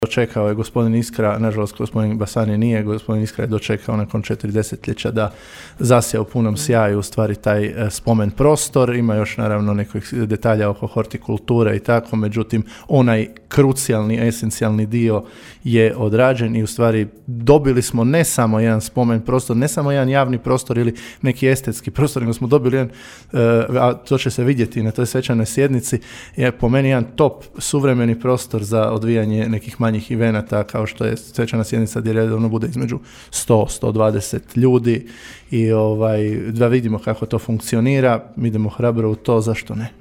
Dočekao je gospodin Iskra, nažalost gospodin Basani nije, gospodin Iskra je dočekao nakon 4 desetljeća da zasja u punom sjaju u stvari taj spomen prostor. Ima još naravno nekih detalja oko hortikulture i tako, međutim onaj krucijalni, esencijalni dio je odrađen i u stvari dobili smo ne samo jedan spomen prostor, ne samo jedan javni prostor ili neki estetski prostor, nego smo dobili jedan, a to će se vidjeti na toj svečanoj sjednici, je po meni jedan top suvremeni prostor za odvijanje nekih manjih evenata, kao što je svečana sjednica gdje redovno bude između 100-120 ljudi i da vidimo kako to funkcionira. Mi idemo hrabro u to, zašto ne?